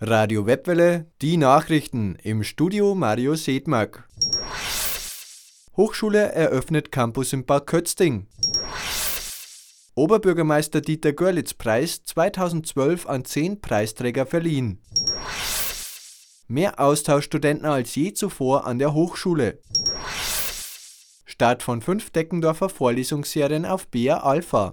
Radio Webwelle, die Nachrichten, im Studio Mario Sedmak. Hochschule eröffnet Campus in Bad Kötzting. Oberbürgermeister Dieter Görlitz Preis 2012 an 10 Preisträger verliehen. Mehr Austauschstudenten als je zuvor an der Hochschule. Start von 5 Deckendorfer Vorlesungsserien auf BA Alpha.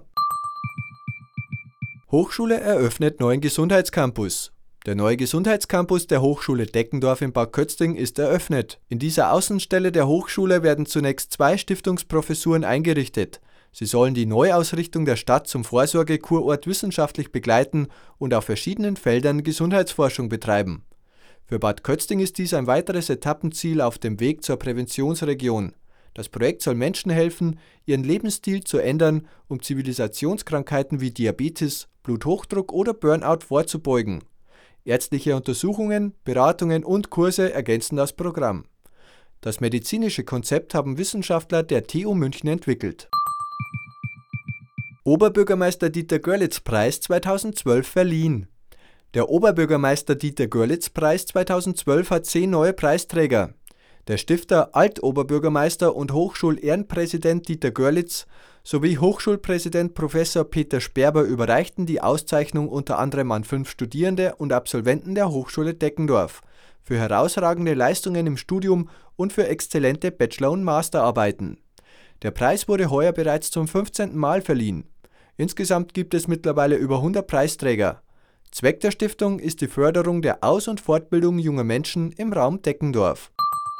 Hochschule eröffnet neuen Gesundheitscampus. Der neue Gesundheitscampus der Hochschule Deckendorf in Bad Kötzting ist eröffnet. In dieser Außenstelle der Hochschule werden zunächst 2 Stiftungsprofessuren eingerichtet. Sie sollen die Neuausrichtung der Stadt zum Vorsorgekurort wissenschaftlich begleiten und auf verschiedenen Feldern Gesundheitsforschung betreiben. Für Bad Kötzting ist dies ein weiteres Etappenziel auf dem Weg zur Präventionsregion. Das Projekt soll Menschen helfen, ihren Lebensstil zu ändern, um Zivilisationskrankheiten wie Diabetes, Bluthochdruck oder Burnout vorzubeugen. Ärztliche Untersuchungen, Beratungen und Kurse ergänzen das Programm. Das medizinische Konzept haben Wissenschaftler der TU München entwickelt. Oberbürgermeister Dieter Görlitz Preis 2012 verliehen. Der Oberbürgermeister Dieter Görlitz Preis 2012 hat 10 neue Preisträger. Der Stifter, Altoberbürgermeister und Hochschul-Ehrenpräsident Dieter Görlitz sowie Hochschulpräsident Professor Peter Sperber überreichten die Auszeichnung unter anderem an 5 Studierende und Absolventen der Hochschule Deckendorf für herausragende Leistungen im Studium und für exzellente Bachelor- und Masterarbeiten. Der Preis wurde heuer bereits zum 15. Mal verliehen. Insgesamt gibt es mittlerweile über 100 Preisträger. Zweck der Stiftung ist die Förderung der Aus- und Fortbildung junger Menschen im Raum Deckendorf.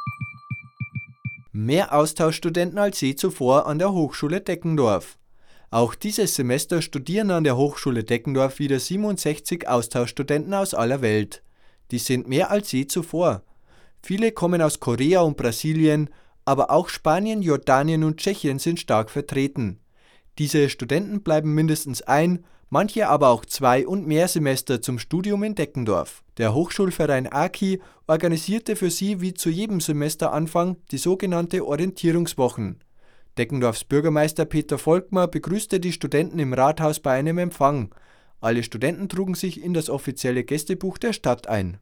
Mehr Austauschstudenten als je zuvor an der Hochschule Deckendorf. Auch dieses Semester studieren an der Hochschule Deckendorf wieder 67 Austauschstudenten aus aller Welt. Dies sind mehr als je zuvor. Viele kommen aus Korea und Brasilien, aber auch Spanien, Jordanien und Tschechien sind stark vertreten. Diese Studenten bleiben mindestens 1, manche aber auch 2 und mehr Semester zum Studium in Deckendorf. Der Hochschulverein AKI organisierte für sie wie zu jedem Semesteranfang die sogenannte Orientierungswochen. Deckendorfs Bürgermeister Peter Volkmar begrüßte die Studenten im Rathaus bei einem Empfang. Alle Studenten trugen sich in das offizielle Gästebuch der Stadt ein.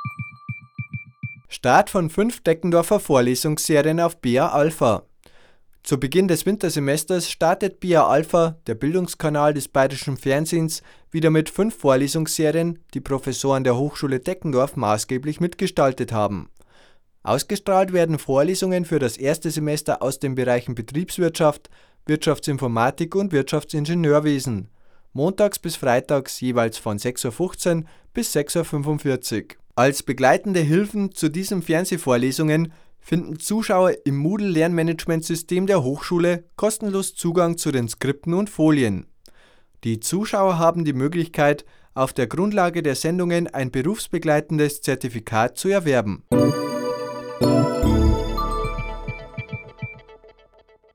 Start von 5 Deckendorfer Vorlesungsserien auf BA Alpha. Zu Beginn des Wintersemesters startet BA Alpha, der Bildungskanal des Bayerischen Fernsehens, wieder mit 5 Vorlesungsserien, die Professoren der Hochschule Deckendorf maßgeblich mitgestaltet haben. Ausgestrahlt werden Vorlesungen für das erste Semester aus den Bereichen Betriebswirtschaft, Wirtschaftsinformatik und Wirtschaftsingenieurwesen. Montags bis freitags jeweils von 6:15 Uhr bis 6:45 Uhr. Als begleitende Hilfen zu diesen Fernsehvorlesungen finden Zuschauer im Moodle-Lernmanagementsystem der Hochschule kostenlos Zugang zu den Skripten und Folien. Die Zuschauer haben die Möglichkeit, auf der Grundlage der Sendungen ein berufsbegleitendes Zertifikat zu erwerben.